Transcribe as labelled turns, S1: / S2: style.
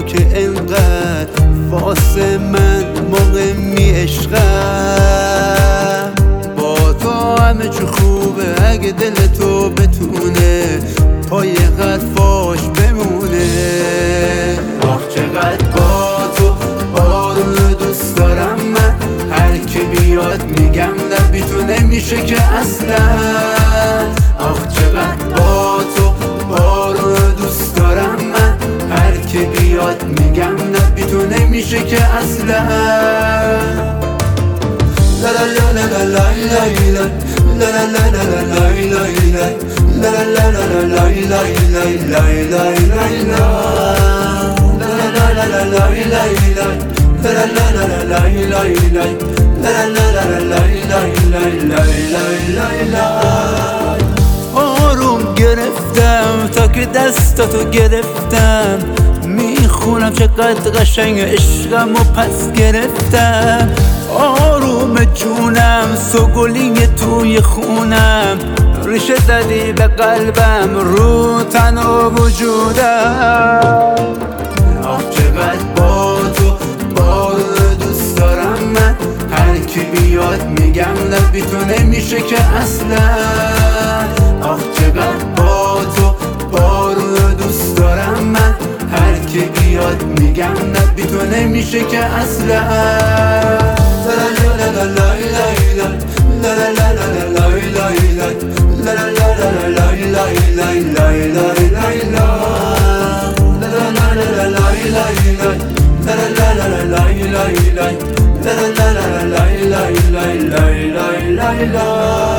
S1: که انقدر واسه من مهمی عشقم. با تو همه چی خوبه اگه دل تو بتونه پای حرفاش بمونه. آخ چقدر با تو بارون دوست دارم من، هر کی بیاد میگم نبی تو نمیشه که اصلا. آخ چقدر با تو بارون دوست دارم من، هر کی بیاد میگم نبی تو نمیشه که اصلا. لا لا لا لا لا لا لا لا لا لا لا لا لا. آروم گرفتم تا که دستاتو گرفتم، میخونم چقدر قشنگ عشقم و پس گرفتم. آروم جونم سوگلینگ توی خونم، ریشه زدی به قلبم رو تن و وجودم. آخ چقدر با تو بارون دوست دارم من، هر کی بیاد میگم نبی تو نمیشه که اصلا. آخ چقدر با تو بارون دوست دارم من، هر کی بیاد میگم نبی تو نمیشه که اصلا. لا لا لا لا لا لا لا لا لا لا لا.